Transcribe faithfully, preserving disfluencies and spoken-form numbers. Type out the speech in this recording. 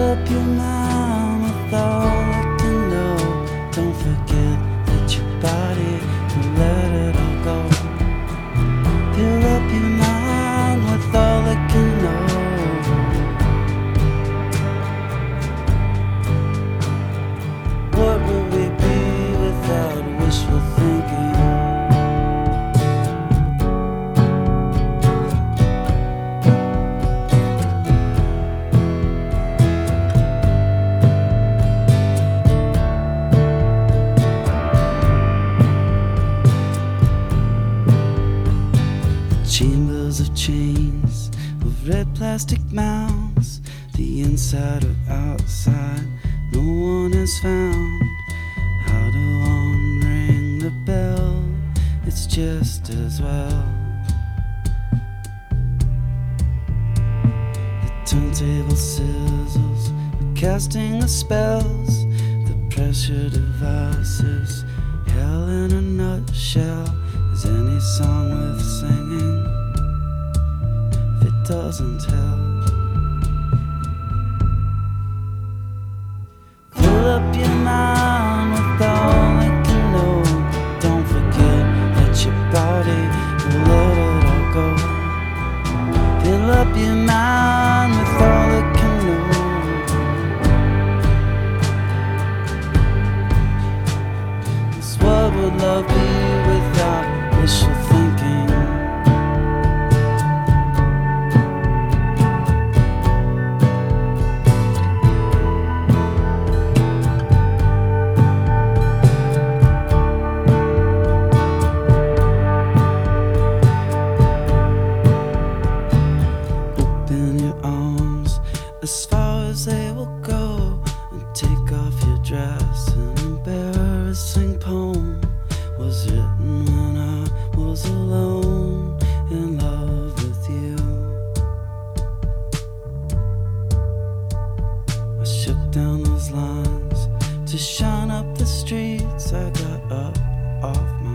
up your mind with all I can know. Don't forget that your body can let it all go. Fill up your mind with all it can know. What would we be without wishful thinking? Chambers of chains, of red plastic mouths, the inside or outside, no one has found how to unring the bell. It's just as well. The turntable sizzles, casting the spells, the pressure devices, hell in a nutshell. Is any song worth singing if it doesn't tell? Fill up your mind with all it can know. Don't forget that your body will let it all go. Fill up your mind with all it can know. 'Cause what would love be without wishful thinking? Open your arms as far as they will go, and take off your dress. An embarrassing poem was written when I was alone in love with you. I shook down those lines to shine up the streets. I got up off my